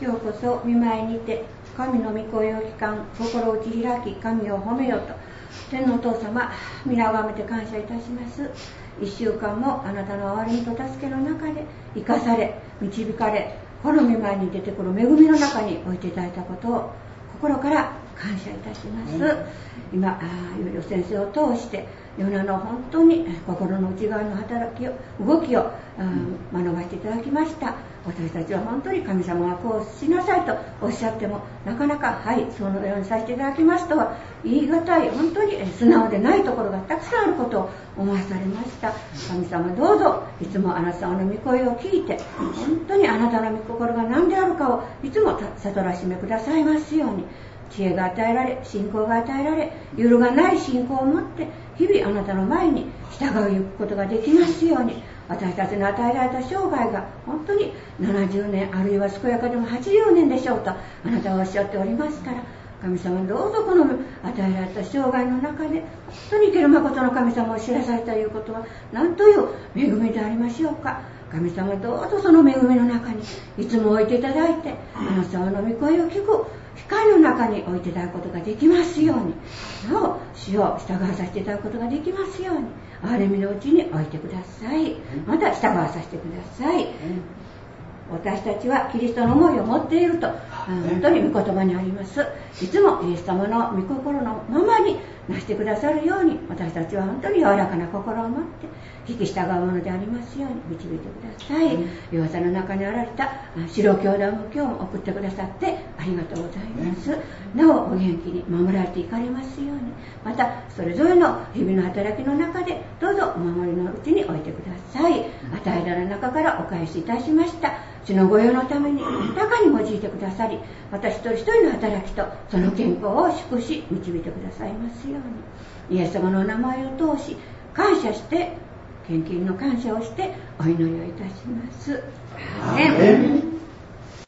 今日こそ御前にて神の御声を聞かん、心を打ち開き神を褒めよと。天のお父様、皆をあめて感謝いたします。一週間もあなたの憐れみと助けの中で生かされ導かれ、この御前に出てくる恵みの中に置いていただいたことを心から感謝いたします。今ゆうよ先生を通してヨナの本当に心の内側の働きを動きを学ばせていただきました。私たちは本当に神様がこうしなさいとおっしゃってもなかなかはいそのようにさせていただきますとは言い難い、本当に素直でないところがたくさんあることを思わされました。神様どうぞいつもあなたの御声を聞いて本当にあなたの御心が何であるかをいつも悟らしめくださいますように、知恵が与えられ信仰が与えられ揺るがない信仰を持って日々あなたの前に従うゆくことができますように、私たちの与えられた生涯が本当に70年あるいは健やかでも80年でしょうとあなたはおっしゃっておりますから、神様どうぞこの与えられた生涯の中で本当に生ける誠の神様を知らされたということは何という恵みでありましょうか。神様どうぞその恵みの中にいつも置いていただいてあなたの御声を聞く光の中に置いていただくことができますように、なお主を従わさせていただくことができますように憐れみのうちに置いてください。また従わさせてください。私たちはキリストの思いを持っていると本当に御言葉にあります。いつもイエス様の御心のままになしてくださるように私たちは本当に柔らかな心を持って引き従うものでありますように導いてください。弱さの中にあられた白兄弟も今日も送ってくださってありがとうございます。なおお元気に守られていかれますように、またそれぞれの日々の働きの中でどうぞお守りのうちに置いてください。与えられる中からお返しいたしました。主の御用のために豊かに用いてくださり、また一人一人の働きとその健康を祝し導いてくださいますように、イエス様の名前を通し感謝して献金の感謝をしてお祈りをいたします。アーメン。